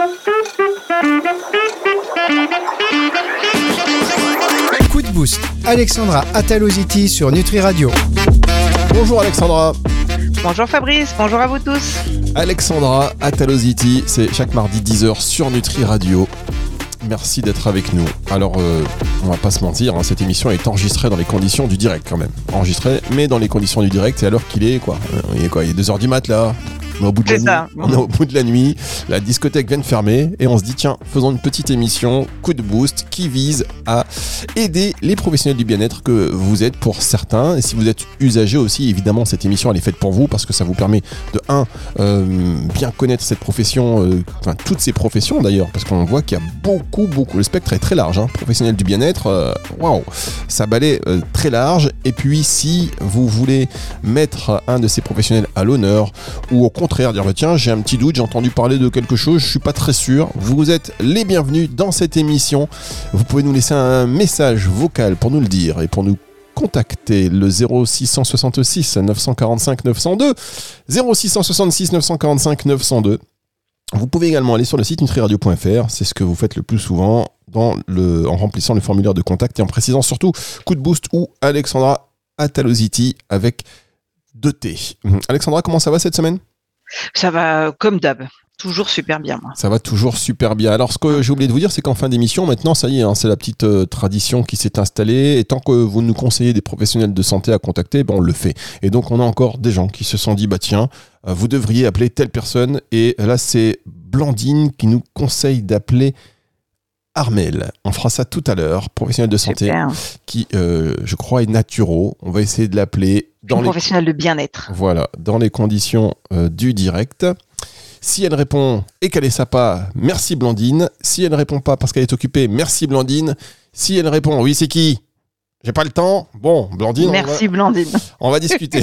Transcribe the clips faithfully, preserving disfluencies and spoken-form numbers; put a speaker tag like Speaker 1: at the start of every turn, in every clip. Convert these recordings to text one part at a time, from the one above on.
Speaker 1: Coup de boost, Alexandra Ataloziti sur Nutri Radio.
Speaker 2: Bonjour Alexandra.
Speaker 3: Bonjour Fabrice, bonjour à vous tous.
Speaker 2: Alexandra Ataloziti, c'est chaque mardi dix heures sur Nutri Radio. Merci d'être avec nous. Alors, euh, on va pas se mentir, hein, cette émission est enregistrée dans les conditions du direct quand même. Enregistrée, mais dans les conditions du direct, c'est à l'heure qu'il est, quoi. Il est quoi, il est deux heures du mat là. On est au bout de la nuit. On est au bout de la nuit. La discothèque vient de fermer et on se dit tiens, faisons une petite émission coup de boost qui vise à aider les professionnels du bien-être que vous êtes pour certains. Et si vous êtes usager aussi, évidemment, cette émission elle est faite pour vous parce que ça vous permet de un euh, bien connaître cette profession, euh, enfin toutes ces professions d'ailleurs, parce qu'on voit qu'il y a beaucoup, beaucoup. Le spectre est très large. Hein. Professionnel du bien-être, waouh, wow, ça balaie euh, très large. Et puis si vous voulez mettre un de ces professionnels à l'honneur ou au contraire dire bah tiens j'ai un petit doute, j'ai entendu parler de quelque chose, je suis pas très sûr, vous êtes les bienvenus dans cette émission. Vous pouvez nous laisser un message vocal pour nous le dire et pour nous contacter le zéro six cent soixante-six neuf cent quarante-cinq neuf cent deux zéro six cent soixante-six neuf cent quarante-cinq neuf cent deux. Vous pouvez également aller sur le site nutri radio point f r, c'est ce que vous faites le plus souvent dans le, en remplissant le formulaire de contact et en précisant surtout coup de boost ou Alexandra Ataloziti avec deux T. Alexandra, comment ça va cette semaine ?
Speaker 3: Ça va comme d'hab, toujours super bien. Moi.
Speaker 2: Ça va toujours super bien. Alors ce que j'ai oublié de vous dire, c'est qu'en fin d'émission, maintenant ça y est, hein, c'est la petite euh, tradition qui s'est installée. Et tant que vous nous conseillez des professionnels de santé à contacter, ben, on le fait. Et donc on a encore des gens qui se sont dit, bah tiens, euh, vous devriez appeler telle personne. Et là c'est Blandine qui nous conseille d'appeler Armel. On fera ça tout à l'heure, professionnel de santé Super. qui, euh, je crois, est naturo. On va essayer de l'appeler dans
Speaker 3: Une
Speaker 2: les
Speaker 3: professionnel de bien-être.
Speaker 2: Voilà, dans les conditions euh, du direct. Si elle répond et qu'elle est sympa, merci Blandine. Si elle ne répond pas parce qu'elle est occupée, merci Blandine. Si elle répond, oui, c'est qui ? J'ai pas le temps. Bon, Blandine.
Speaker 3: Merci
Speaker 2: on va,
Speaker 3: Blandine.
Speaker 2: On va discuter.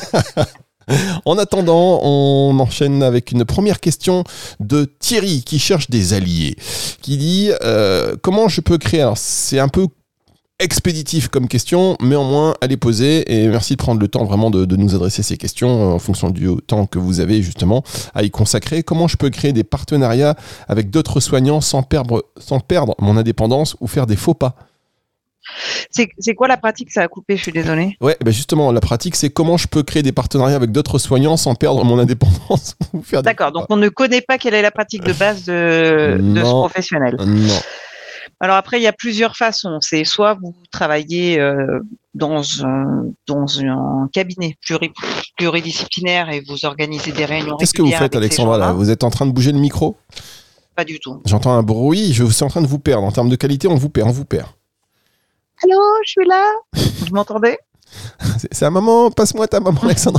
Speaker 2: En attendant, on enchaîne avec une première question de Thierry qui cherche des alliés, qui dit euh, comment je peux créer. Alors c'est un peu expéditif comme question, mais au moins elle est posée et merci de prendre le temps vraiment de, de nous adresser ces questions en fonction du temps que vous avez justement à y consacrer. Comment je peux créer des partenariats avec d'autres soignants sans perdre, sans perdre mon indépendance ou faire des faux pas ?
Speaker 3: C'est, c'est quoi la pratique ? Ça a coupé, je suis désolée.
Speaker 2: Ouais, ben justement, la pratique, c'est comment je peux créer des partenariats avec d'autres soignants sans perdre mon indépendance ou faire des
Speaker 3: D'accord, donc on ne connaît pas quelle est la pratique de base de, de ce professionnel.
Speaker 2: Non.
Speaker 3: Alors après, il y a plusieurs façons. C'est soit vous travaillez euh, dans un, dans un cabinet pluri, pluridisciplinaire et vous organisez des réunions.
Speaker 2: Qu'est-ce que vous faites, Alexandra, là ? Vous êtes en train de bouger le micro ?
Speaker 3: Pas du tout.
Speaker 2: J'entends un bruit, je suis en train de vous perdre. En termes de qualité, on vous perd, on vous perd.
Speaker 3: Allô, je suis là. Vous m'entendez ?
Speaker 2: c'est, c'est à maman, passe-moi ta maman, Alexandra.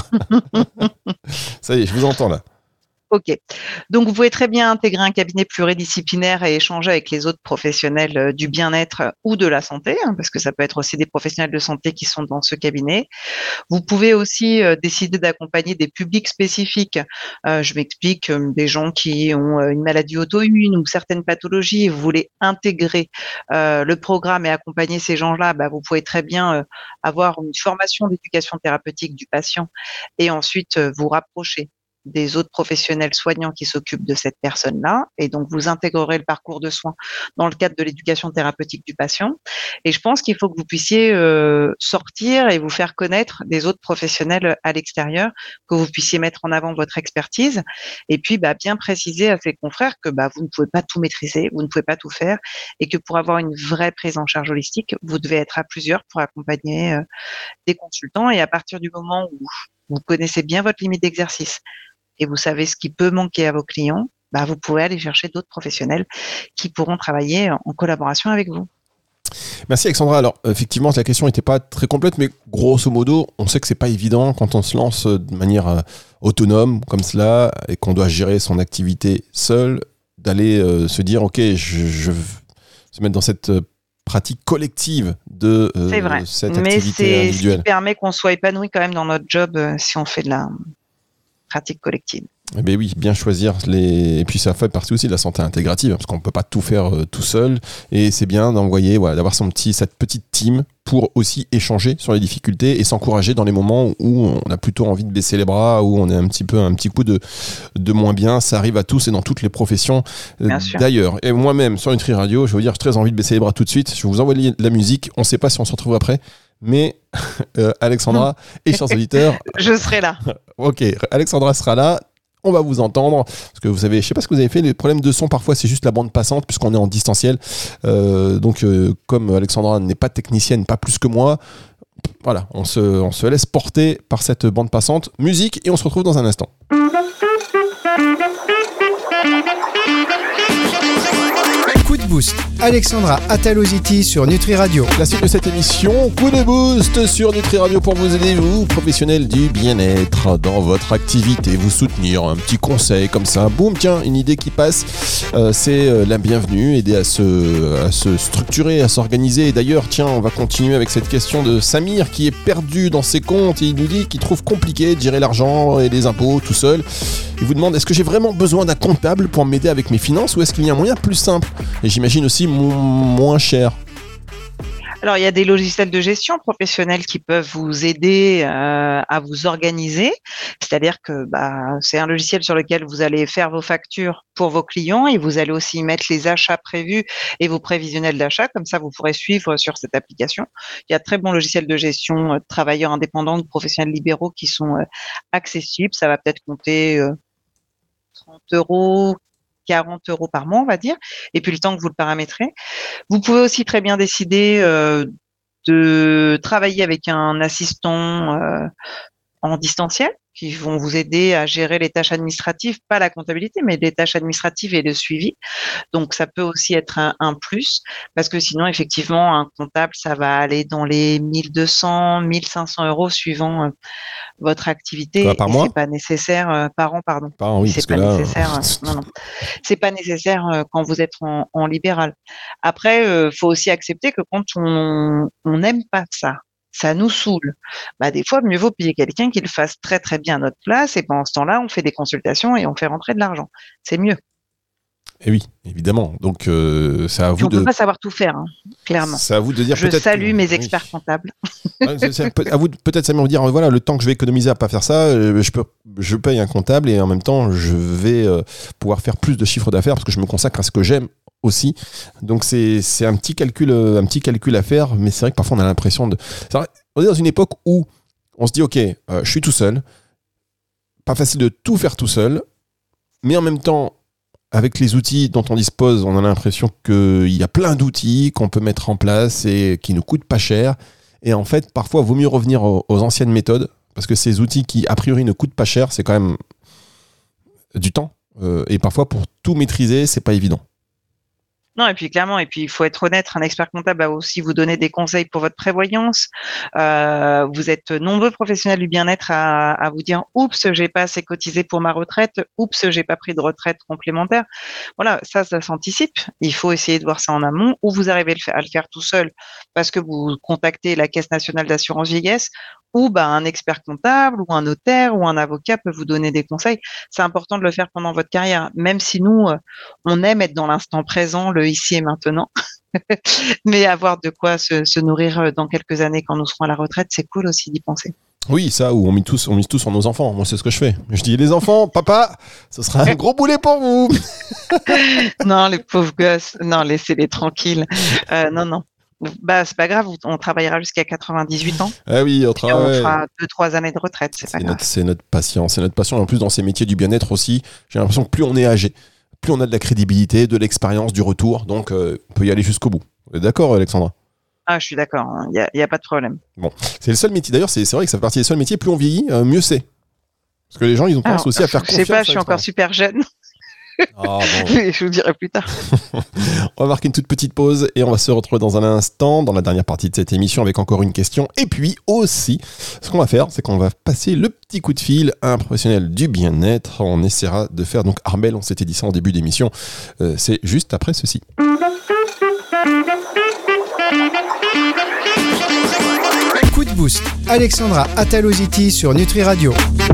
Speaker 2: Ça y est, je vous entends là.
Speaker 3: Ok. Donc, vous pouvez très bien intégrer un cabinet pluridisciplinaire et échanger avec les autres professionnels du bien-être ou de la santé, hein, parce que ça peut être aussi des professionnels de santé qui sont dans ce cabinet. Vous pouvez aussi euh, décider d'accompagner des publics spécifiques. Euh, je m'explique, euh, des gens qui ont euh, une maladie auto-immune ou certaines pathologies et vous voulez intégrer euh, le programme et accompagner ces gens-là, bah, vous pouvez très bien euh, avoir une formation d'éducation thérapeutique du patient et ensuite euh, vous rapprocher des autres professionnels soignants qui s'occupent de cette personne-là. Et donc, vous intégrerez le parcours de soins dans le cadre de l'éducation thérapeutique du patient. Et je pense qu'il faut que vous puissiez euh, sortir et vous faire connaître des autres professionnels à l'extérieur, que vous puissiez mettre en avant votre expertise et puis bah, bien préciser à ses confrères que bah, vous ne pouvez pas tout maîtriser, vous ne pouvez pas tout faire et que pour avoir une vraie prise en charge holistique, vous devez être à plusieurs pour accompagner euh, des consultants. Et à partir du moment où vous connaissez bien votre limite d'exercice, et vous savez ce qui peut manquer à vos clients, bah vous pouvez aller chercher d'autres professionnels qui pourront travailler en collaboration avec vous.
Speaker 2: Merci Alexandra. Alors effectivement, la question n'était pas très complète, mais grosso modo, on sait que c'est pas évident quand on se lance de manière euh, autonome comme cela et qu'on doit gérer son activité seul, d'aller euh, se dire ok, je, je vais se mettre dans cette euh, pratique collective de euh,
Speaker 3: c'est vrai.
Speaker 2: cette
Speaker 3: mais
Speaker 2: activité
Speaker 3: c'est
Speaker 2: individuelle.
Speaker 3: Ce qui permet qu'on soit épanoui quand même dans notre job euh, si on fait de la pratique collective.
Speaker 2: Eh bien oui, bien choisir les... Et puis ça fait partie aussi de la santé intégrative, parce qu'on ne peut pas tout faire euh, tout seul. Et c'est bien d'envoyer, voilà, d'avoir son petit, cette petite team pour aussi échanger sur les difficultés et s'encourager dans les moments où on a plutôt envie de baisser les bras, où on est un petit peu un petit coup de, de moins bien. Ça arrive à tous et dans toutes les professions euh, d'ailleurs. Et moi-même, sur Nutri Radio, je vais vous dire, j'ai très envie de baisser les bras tout de suite. Je vais vous envoyer de la musique. On ne sait pas si on se retrouve après, mais euh, Alexandra et chers auditeurs...
Speaker 3: Je serai là.
Speaker 2: Ok, Alexandra sera là. On va vous entendre, parce que vous savez, je sais pas ce que vous avez fait, les problèmes de son parfois c'est juste la bande passante puisqu'on est en distanciel, euh, donc euh, comme Alexandra n'est pas technicienne, pas plus que moi, voilà, on se, on se laisse porter par cette bande passante, musique et on se retrouve dans un instant.
Speaker 1: Coup de boost, Alexandra Ataloziti sur Nutri Radio.
Speaker 2: La suite de cette émission, coup de boost sur Nutri Radio pour vous aider, vous, professionnels du bien-être, dans votre activité, vous soutenir, un petit conseil comme ça, boum, tiens, une idée qui passe, euh, c'est euh, la bienvenue, aider à se, à se structurer, à s'organiser. Et d'ailleurs, tiens, on va continuer avec cette question de Samir qui est perdu dans ses comptes et il nous dit qu'il trouve compliqué de gérer l'argent et les impôts tout seul. Il vous demande, est-ce que j'ai vraiment besoin d'un comptable pour m'aider avec mes finances ou est-ce qu'il y a un moyen plus simple et j'imagine aussi mo- moins cher?
Speaker 3: Alors, il y a des logiciels de gestion professionnels qui peuvent vous aider euh, à vous organiser. C'est-à-dire que bah, c'est un logiciel sur lequel vous allez faire vos factures pour vos clients et vous allez aussi mettre les achats prévus et vos prévisionnels d'achat. Comme ça, vous pourrez suivre sur cette application. Il y a de très bons logiciels de gestion euh, de travailleurs indépendants, de professionnels libéraux qui sont euh, accessibles. Ça va peut-être compter euh, trente euros, quarante euros par mois, on va dire, et puis le temps que vous le paramétrez. Vous pouvez aussi très bien décider euh, de travailler avec un assistant euh, en distanciel qui vont vous aider à gérer les tâches administratives, pas la comptabilité, mais les tâches administratives et le suivi. Donc, ça peut aussi être un, un plus, parce que sinon, effectivement, un comptable, ça va aller dans les mille deux cents, mille cinq cents euros suivant euh, votre activité.
Speaker 2: Quoi, par
Speaker 3: et
Speaker 2: mois
Speaker 3: c'est pas nécessaire, euh, par an, pardon.
Speaker 2: Par an, oui,
Speaker 3: c'est
Speaker 2: parce
Speaker 3: pas
Speaker 2: que là...
Speaker 3: nécessaire. Euh, non, non. C'est pas nécessaire euh, quand vous êtes en, en libéral. Après, euh, faut aussi accepter que quand on on n'aime pas ça, ça nous saoule. Bah, des fois, mieux vaut payer quelqu'un qui le fasse très très bien à notre place et pendant ce temps-là, on fait des consultations et on fait rentrer de l'argent. C'est mieux.
Speaker 2: Et oui, évidemment. Donc, euh, c'est à vous
Speaker 3: on
Speaker 2: de...
Speaker 3: On ne peut pas savoir tout faire, hein, clairement.
Speaker 2: C'est à vous de dire
Speaker 3: Je
Speaker 2: peut-être...
Speaker 3: salue mes
Speaker 2: oui.
Speaker 3: experts comptables.
Speaker 2: c'est, c'est à vous de, peut-être, ça me dire, voilà, le temps que je vais économiser à pas faire ça, je, peux, je paye un comptable et en même temps, je vais euh, pouvoir faire plus de chiffre d'affaires parce que je me consacre à ce que j'aime aussi. Donc, c'est, c'est un, petit calcul, un petit calcul à faire, mais c'est vrai que parfois, on a l'impression de... C'est vrai, on est dans une époque où on se dit, ok, euh, je suis tout seul, pas facile de tout faire tout seul, mais en même temps, avec les outils dont on dispose, on a l'impression qu'il y a plein d'outils qu'on peut mettre en place et qui ne coûtent pas cher. Et en fait, parfois, il vaut mieux revenir aux, aux anciennes méthodes parce que ces outils qui, a priori, ne coûtent pas cher, c'est quand même du temps. Euh, et parfois, pour tout maîtriser, c'est pas évident.
Speaker 3: Non, et puis clairement, et puis il faut être honnête, un expert comptable va aussi vous donner des conseils pour votre prévoyance. Euh, vous êtes nombreux professionnels du bien-être à, à vous dire « Oups, j'ai pas assez cotisé pour ma retraite. Oups, j'ai pas pris de retraite complémentaire. » Voilà, ça, ça s'anticipe. Il faut essayer de voir ça en amont ou vous arrivez à le faire tout seul parce que vous contactez la Caisse nationale d'assurance vieillesse ou bah, un expert comptable ou un notaire ou un avocat peut vous donner des conseils. C'est important de le faire pendant votre carrière, même si nous, euh, on aime être dans l'instant présent, le ici et maintenant. Mais avoir de quoi se, se nourrir dans quelques années quand nous serons à la retraite, c'est cool aussi d'y penser.
Speaker 2: Oui, ça, où on mise tous, on mise tous sur nos enfants. Moi, c'est ce que je fais. Je dis, les enfants, papa, ce sera un gros boulet pour vous.
Speaker 3: Non, les pauvres gosses, non, laissez-les tranquilles. Euh, non, non. Bah, c'est pas grave, on travaillera jusqu'à quatre-vingt-dix-huit ans.
Speaker 2: Ah oui, on travaille.
Speaker 3: On fera deux, trois années de retraite, c'est, c'est pas
Speaker 2: notre,
Speaker 3: grave.
Speaker 2: C'est notre passion, c'est notre passion. En plus, dans ces métiers du bien-être aussi, j'ai l'impression que plus on est âgé, plus on a de la crédibilité, de l'expérience, du retour. Donc, euh, on peut y aller jusqu'au bout. Vous êtes d'accord, Alexandra ?
Speaker 3: Ah, je suis d'accord, il hein. n'y a, a pas de problème.
Speaker 2: Bon, c'est le seul métier. D'ailleurs, c'est, c'est vrai que ça fait partie des seuls métiers. Plus on vieillit, euh, mieux c'est. Parce que les gens, ils ont tendance
Speaker 3: Alors,
Speaker 2: aussi à faire confiance.
Speaker 3: Je sais pas, je suis encore super jeune.
Speaker 2: Ah, bon.
Speaker 3: Je vous dirai plus tard.
Speaker 2: On va marquer une toute petite pause et on va se retrouver dans un instant dans la dernière partie de cette émission avec encore une question. Et puis aussi, ce qu'on va faire, c'est qu'on va passer le petit coup de fil à un professionnel du bien-être. On essaiera de faire, donc Armel, on s'était dit ça en début d'émission, euh, c'est juste après ceci.
Speaker 1: Coup de boost, Alexandra Ataloziti sur Nutri Radio.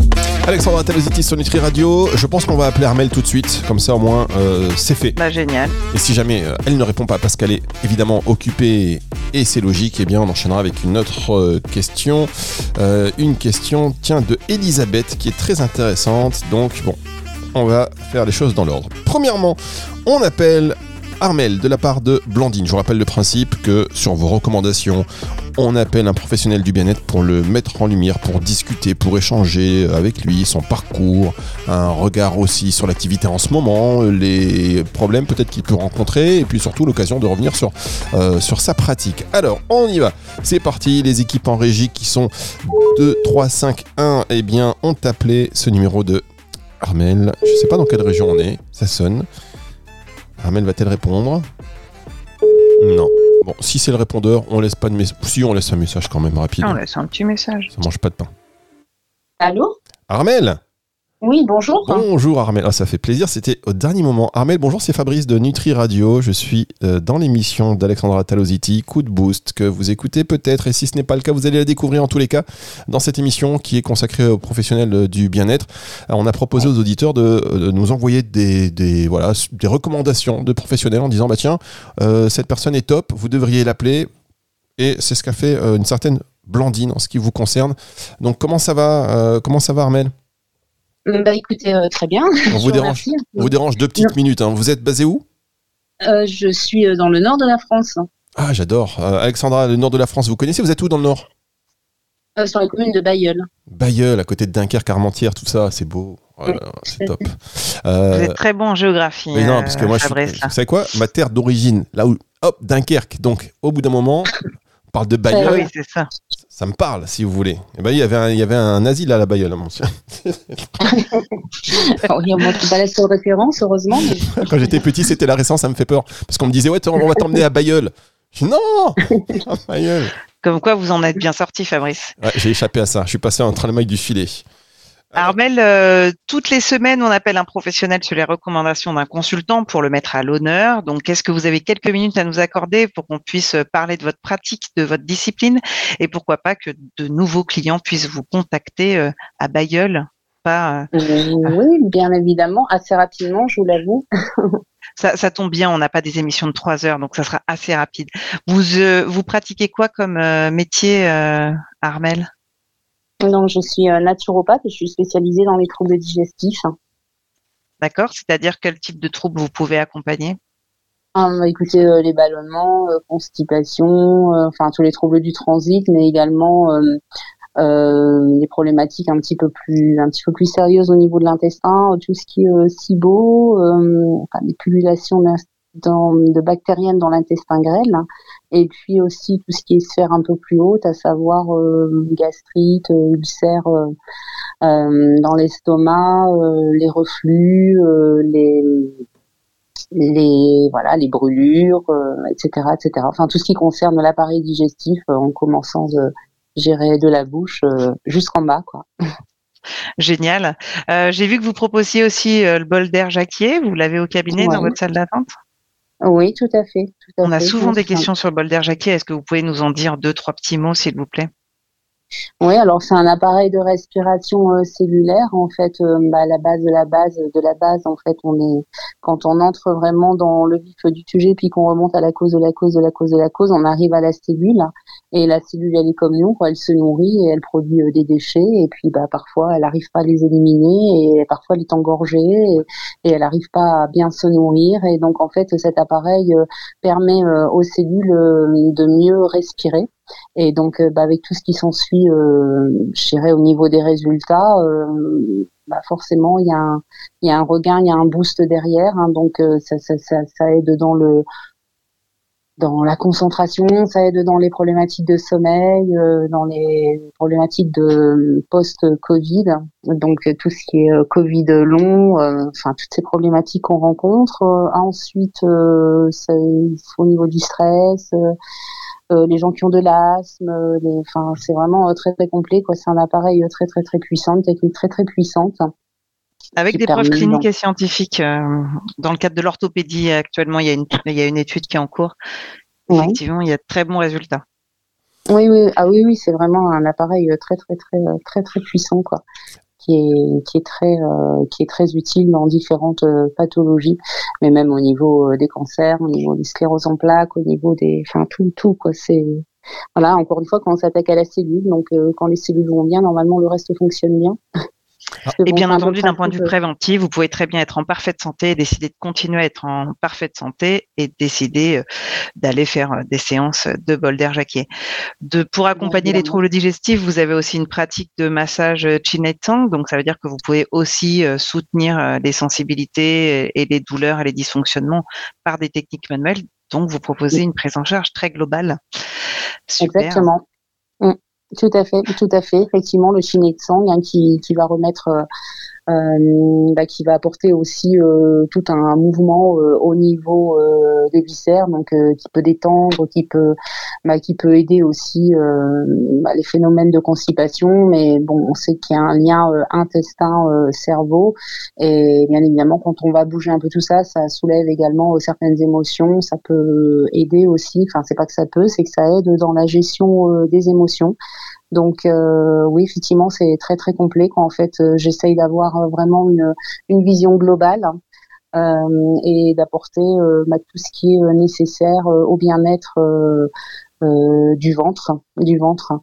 Speaker 2: Alexandra Ataloziti sur Nutri Radio. Je pense qu'on va appeler Armelle tout de suite, comme ça au moins euh, c'est fait.
Speaker 3: Bah, génial.
Speaker 2: Et si jamais euh, elle ne répond pas parce qu'elle est évidemment occupée et c'est logique, eh bien on enchaînera avec une autre euh, question. Euh, une question, tiens, de Elisabeth qui est très intéressante. Donc bon, on va faire les choses dans l'ordre. Premièrement, on appelle Armelle de la part de Blandine. Je vous rappelle le principe que sur vos recommandations, on appelle un professionnel du bien-être pour le mettre en lumière, pour discuter, pour échanger avec lui, son parcours, un regard aussi sur l'activité en ce moment, les problèmes peut-être qu'il peut rencontrer, et puis surtout l'occasion de revenir sur, euh, sur sa pratique. Alors, on y va. C'est parti, les équipes en régie qui sont deux, trois, cinq, un, eh bien, ont appelé ce numéro de Armelle. Je ne sais pas dans quelle région on est, ça sonne. Armelle va-t-elle répondre ? Non. Bon, si c'est le répondeur, on laisse pas de message. Si, on laisse un message quand même rapide.
Speaker 3: On laisse un petit message.
Speaker 2: Ça mange pas de pain.
Speaker 4: Allô ?
Speaker 2: Armelle ?
Speaker 4: Oui, bonjour.
Speaker 2: Bonjour Armelle, ah, ça fait plaisir, c'était au dernier moment. Armelle, bonjour, c'est Fabrice de Nutri Radio. Je suis euh, dans l'émission d'Alexandra Ataloziti, Coup de Boost, que vous écoutez peut-être, et si ce n'est pas le cas, vous allez la découvrir en tous les cas dans cette émission qui est consacrée aux professionnels du bien-être. Alors, on a proposé aux auditeurs de, de nous envoyer des, des, voilà, des recommandations de professionnels en disant bah tiens, euh, cette personne est top, vous devriez l'appeler. Et c'est ce qu'a fait euh, une certaine Blandine en ce qui vous concerne. Donc comment ça va, euh, comment ça va Armelle ?
Speaker 4: Bah écoutez, euh, très bien.
Speaker 2: On vous dérange, on vous dérange deux petites non. minutes. Hein. Vous êtes basé où ?
Speaker 4: euh, Je suis dans le nord de la France.
Speaker 2: Ah, j'adore. Euh, Alexandra, le nord de la France, vous connaissez ? Vous êtes où dans le nord ?
Speaker 4: euh, Sur la commune de Bailleul.
Speaker 2: Bailleul, à côté de Dunkerque, Armentières, tout ça, c'est beau. Voilà, oui, c'est top.
Speaker 3: Euh... Vous êtes très bon en géographie.
Speaker 2: Mais non, parce que moi, Fabrice, je suis, vous savez quoi ? Ma terre d'origine, là où, hop, Dunkerque. Donc, au bout d'un moment, on parle de Bailleul.
Speaker 3: Ah oui, c'est ça.
Speaker 2: Ça me parle, si vous voulez. Et ben, il y avait un, il y avait un asile à la Bailleul, mon chien.
Speaker 4: Oui, on ne pas la seule référence, heureusement. Mais...
Speaker 2: Quand j'étais petit, c'était la récence, ça me fait peur. Parce qu'on me disait, ouais, on va t'emmener à Bailleul. Je dis, non, à Bailleul.
Speaker 3: Comme quoi, vous en êtes bien sorti, Fabrice.
Speaker 2: Ouais, j'ai échappé à ça. Je suis passé entre les mailles du filet.
Speaker 3: Armelle, euh, toutes les semaines, on appelle un professionnel sur les recommandations d'un consultant pour le mettre à l'honneur. Donc, est-ce que vous avez quelques minutes à nous accorder pour qu'on puisse parler de votre pratique, de votre discipline et pourquoi pas que de nouveaux clients puissent vous contacter euh, à Bailleul, pas,
Speaker 4: euh... Oui, bien évidemment, assez rapidement, je vous l'avoue.
Speaker 3: Ça, ça tombe bien, on n'a pas des émissions de trois heures, donc ça sera assez rapide. Vous, euh, vous pratiquez quoi comme euh, métier, euh, Armelle ?
Speaker 4: Non, je suis naturopathe et je suis spécialisée dans les troubles digestifs.
Speaker 3: D'accord, c'est-à-dire quel type de troubles vous pouvez accompagner ?
Speaker 4: euh, Écoutez, euh, les ballonnements, euh, constipation, euh, enfin tous les troubles du transit, mais également euh, euh, les problématiques un petit peu plus, un petit peu plus sérieuses au niveau de l'intestin, tout ce qui est euh, SIBO, euh, enfin des pullulations dans, de bactériennes dans l'intestin grêle, et puis aussi tout ce qui est sphère un peu plus haute, à savoir euh, gastrite, euh, ulcère euh, euh, dans l'estomac, euh, les reflux, euh, les les voilà les brûlures, euh, et cetera, et cetera. Enfin tout ce qui concerne l'appareil digestif, euh, en commençant de gérer de la bouche euh, jusqu'en bas, quoi.
Speaker 3: Génial. Euh, j'ai vu que vous proposiez aussi euh, le bol d'air Jacquier. Vous l'avez au cabinet, ouais, dans votre salle d'attente ?
Speaker 4: Oui, tout à fait. Tout à
Speaker 3: On
Speaker 4: fait.
Speaker 3: a souvent des questions sur le bol d'air Jacquier. Est-ce que vous pouvez nous en dire deux, trois petits mots, s'il vous plaît ?
Speaker 4: Oui, alors c'est un appareil de respiration euh, cellulaire. En fait, euh, bah, la base de la base de la base, en fait, on est quand on entre vraiment dans le vif du sujet, puis qu'on remonte à la cause de la cause de la cause de la cause, on arrive à la cellule. Et la cellule, elle est comme nous, quoi, elle se nourrit et elle produit euh, des déchets. Et puis, bah, parfois, elle n'arrive pas à les éliminer et parfois, elle est engorgée et, et elle n'arrive pas à bien se nourrir. Et donc, en fait, cet appareil euh, permet euh, aux cellules euh, de mieux respirer. Et donc, euh, bah, avec tout ce qui s'ensuit, euh, je dirais au niveau des résultats, euh, bah, forcément, il y a un, il y a un regain, il y a un boost derrière. Hein, donc, euh, ça, ça, ça, ça aide dans le, dans la concentration, ça aide dans les problématiques de sommeil, euh, dans les problématiques de post-Covid. Donc, tout ce qui est Covid long, euh, enfin toutes ces problématiques qu'on rencontre. Euh, ensuite, euh, c'est au niveau du stress. Euh, Euh, les gens qui ont de l'asthme, les, enfin c'est vraiment euh, très très complet, quoi. C'est un appareil euh, très très très puissant, une technique très très puissante.
Speaker 3: Avec des preuves cliniques et scientifiques. Euh, dans le cadre de l'orthopédie, actuellement, il y a une il y a une étude qui est en cours. Effectivement, ouais. Il y a de très bons résultats.
Speaker 4: Oui oui ah oui oui c'est vraiment un appareil très très très très très puissant, quoi. qui est qui est très euh, qui est très utile dans différentes euh, pathologies, mais même au niveau euh, des cancers, au niveau des scléroses en plaques, au niveau des, enfin tout tout quoi. C'est voilà, encore une fois, quand on s'attaque à la cellule, donc euh, quand les cellules vont bien, normalement le reste fonctionne bien.
Speaker 3: Et bon, bien entendu, d'un point de vue préventif, vous pouvez très bien être en parfaite santé et décider de continuer à être en parfaite santé et décider d'aller faire des séances de bol d'air Jacquier. De, pour accompagner les troubles digestifs, vous avez aussi une pratique de massage Chinetsang, donc ça veut dire que vous pouvez aussi soutenir les sensibilités et les douleurs et les dysfonctionnements par des techniques manuelles. Donc, vous proposez une prise en charge très globale. Super.
Speaker 4: Exactement. Mmh. Tout à fait, tout à fait. Effectivement, le Chinetsang hein, qui, qui va remettre, euh, euh, bah, qui va apporter aussi euh, tout un mouvement euh, au niveau euh, des viscères, donc euh, qui peut détendre, qui peut, bah, qui peut aider aussi euh, bah, les phénomènes de constipation. Mais bon, on sait qu'il y a un lien euh, intestin-cerveau, euh, et bien évidemment, quand on va bouger un peu tout ça, ça soulève également euh, certaines émotions. Ça peut aider aussi. Enfin, c'est pas que ça peut, c'est que ça aide dans la gestion euh, des émotions. Donc euh, oui, effectivement, c'est très très complet. Quand en fait, euh, j'essaye d'avoir euh, vraiment une, une vision globale euh, et d'apporter euh, bah, tout ce qui est nécessaire euh, au bien-être euh, euh, du ventre, du ventre,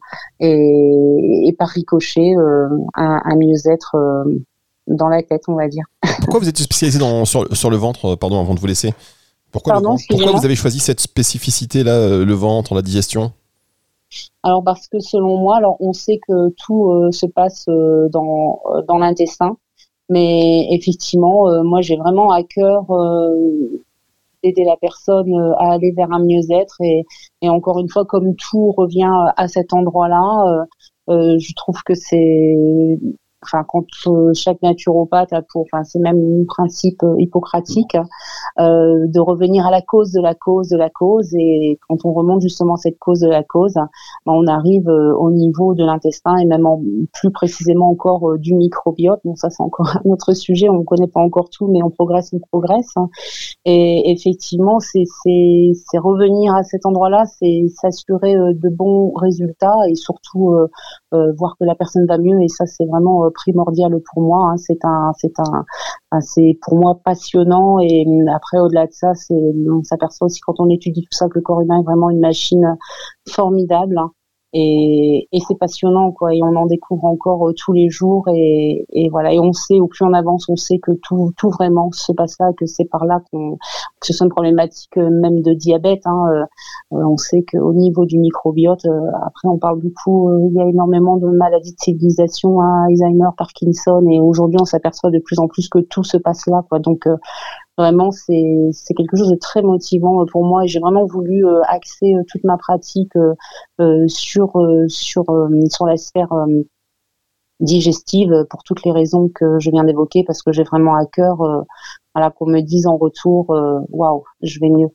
Speaker 4: et, et par ricochet euh, un, un mieux-être euh, dans la tête, on va dire.
Speaker 2: Pourquoi vous êtes spécialisé dans sur, sur le ventre, pardon, avant de vous laisser? Pourquoi,
Speaker 4: Pardon,
Speaker 2: le Pourquoi vous avez choisi cette spécificité là, le ventre, la digestion?
Speaker 4: Alors parce que selon moi, alors on sait que tout euh, se passe euh, dans euh, dans l'intestin, mais effectivement, euh, moi j'ai vraiment à cœur euh, d'aider la personne euh, à aller vers un mieux-être et, et encore une fois, comme tout revient à cet endroit-là, euh, euh, je trouve que c'est Enfin, quand euh, chaque naturopathe a pour, enfin, c'est même un principe euh, hippocratique euh, de revenir à la cause de la cause de la cause. Et quand on remonte justement cette cause de la cause, ben, on arrive euh, au niveau de l'intestin et même en, plus précisément encore euh, du microbiote. Bon, ça c'est encore un autre sujet. On ne connaît pas encore tout, mais on progresse, on progresse. Hein. Et effectivement, c'est, c'est, c'est revenir à cet endroit-là, c'est s'assurer euh, de bons résultats et surtout euh, euh, voir que la personne va mieux. Et ça, c'est vraiment euh, primordial pour moi. Hein. C'est un, c'est un, un, c'est pour moi passionnant. Et après, au-delà de ça, c'est, on s'aperçoit aussi quand on étudie tout ça que le corps humain est vraiment une machine formidable. Hein. Et, et c'est passionnant, quoi. Et on en découvre encore euh, tous les jours. Et, et voilà. Et on sait, au plus on avance, on sait que tout, tout vraiment se passe là, que c'est par là qu'on, que ce soit une problématique euh, même de diabète. Hein, euh, on sait qu'au niveau du microbiote, euh, après on parle beaucoup, euh, il y a énormément de maladies de civilisation, hein, Alzheimer, Parkinson. Et aujourd'hui, on s'aperçoit de plus en plus que tout se passe là, quoi. Donc euh, Vraiment, c'est, c'est quelque chose de très motivant pour moi et j'ai vraiment voulu euh, axer euh, toute ma pratique euh, euh, sur, euh, sur, euh, sur la sphère euh, digestive pour toutes les raisons que je viens d'évoquer parce que j'ai vraiment à cœur euh, voilà, qu'on me dise en retour waouh, wow, je vais mieux.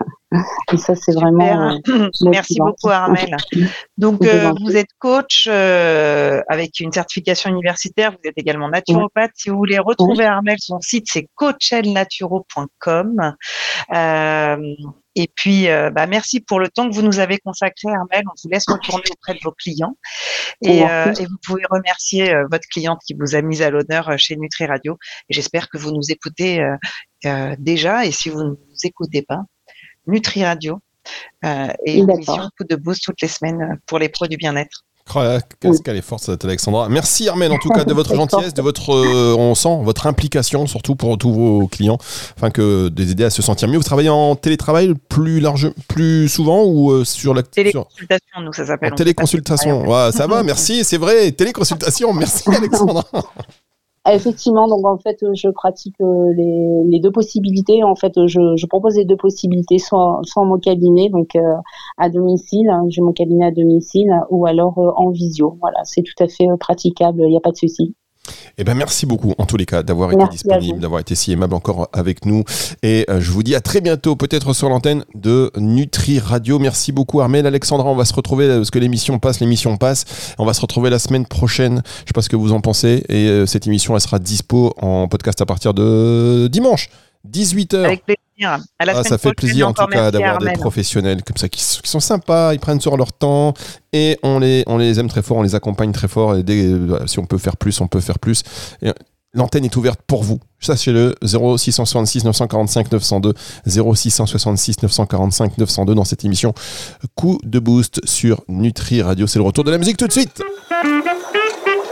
Speaker 4: Et ça, c'est
Speaker 3: Super.
Speaker 4: vraiment. Euh,
Speaker 3: Merci beaucoup, Armelle. Donc, euh, vous êtes coach euh, avec une certification universitaire. Vous êtes également naturopathe. Ouais. Si vous voulez retrouver ouais. Armelle, son site, c'est coach elle naturo point com. Euh, et puis, euh, bah, merci pour le temps que vous nous avez consacré, Armelle. On vous laisse retourner auprès de vos clients. Et, euh, et vous pouvez remercier euh, votre cliente qui vous a mis à l'honneur chez Nutri Radio. Et j'espère que vous nous écoutez euh, euh, déjà. Et si vous ne nous écoutez pas, Nutri Radio euh, et une émission Coup de Boost toutes les semaines pour les pros du bien-être.
Speaker 2: Qu'est-ce qu'elle est forte cette Alexandra. Merci Armelle en tout cas de votre gentillesse, de votre, euh, on sent votre implication surtout pour tous vos clients, afin que de les aider à se sentir mieux. Vous travaillez en télétravail plus large, plus souvent ou euh, sur la
Speaker 3: téléconsultation, sur... nous ça s'appelle.
Speaker 2: En téléconsultation, ouais, ça va, merci, c'est vrai, téléconsultation, merci Alexandra.
Speaker 4: Effectivement, donc en fait, je pratique les, les deux possibilités. En fait, je, je propose les deux possibilités, soit, soit en mon cabinet, donc euh, à domicile, hein, j'ai mon cabinet à domicile, ou alors euh, en visio. Voilà, c'est tout à fait euh, praticable, il n'y a pas de souci.
Speaker 2: Eh ben merci beaucoup en tous les cas d'avoir été merci disponible, d'avoir été si aimable encore avec nous. Et euh, je vous dis à très bientôt, peut-être sur l'antenne de Nutri Radio. Merci beaucoup Armelle, Alexandra. On va se retrouver parce que l'émission passe, l'émission passe. On va se retrouver la semaine prochaine. Je sais pas ce que vous en pensez. Et euh, cette émission, elle sera dispo en podcast à partir de dimanche, dix-huit heures.
Speaker 3: Avec plaisir. revenir. À la
Speaker 2: Ah, ça fait plaisir en tout cas d'avoir des professionnels comme ça qui, qui sont sympas, ils prennent sur leur temps et on les, on les aime très fort, on les accompagne très fort et dès, si on peut faire plus, on peut faire plus. Et l'antenne est ouverte pour vous. Sachez-le, zéro six cent soixante-six neuf cent quarante-cinq neuf cent deux, zéro six cent soixante-six neuf cent quarante-cinq neuf cent deux dans cette émission Coup de boost sur Nutri Radio. C'est le retour de la musique tout de suite.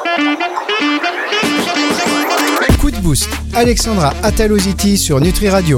Speaker 1: Coup de boost, Alexandra Ataloziti sur Nutri Radio.